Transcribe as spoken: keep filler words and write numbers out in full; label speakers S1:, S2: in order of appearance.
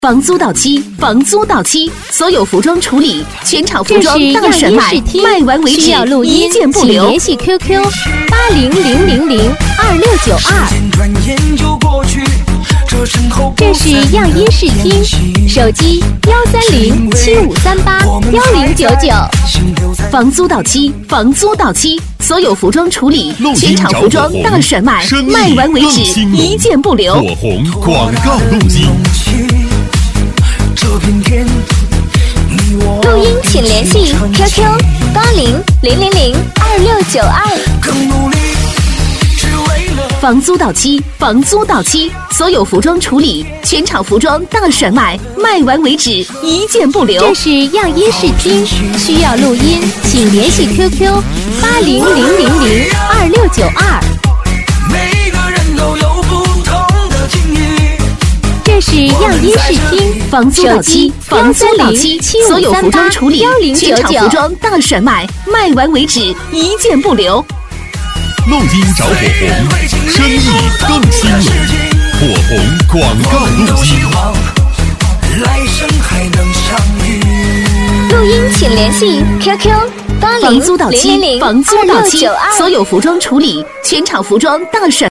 S1: 房租到期，房租到期，所有服装处理，全场服装大甩卖，卖完为止，
S2: 需要录音，
S1: 一件不留。
S2: 请联系 Q Q 八零零零零二六九二。这是样音视听，手机幺三零七五三八幺零九九。
S1: 房租到期，房租到期，所有服装处理，全场服装大甩卖，卖完为止，一件不留。
S3: 火红广告录音。
S2: 录音请联系 Q Q 八零零零零二六九二。
S1: 房租到期，房租到期，所有服装处理，全场服装大甩卖，卖完为止，一件不留。
S2: 这是样音视听，需要录音，请联系 Q Q 八零零零零二六九二。
S4: 每个人都有不同的境遇。
S2: 这是样音视听，
S1: 房租到期，房租到期，所有服装处理，全场服装大甩卖，卖完为止，一件不留。
S3: 录音找火红，生意更兴隆。火红广告录音。
S2: 录音请联系 Q Q 八零零零零二六九二。
S1: 所有服装处理，全场服装大甩卖。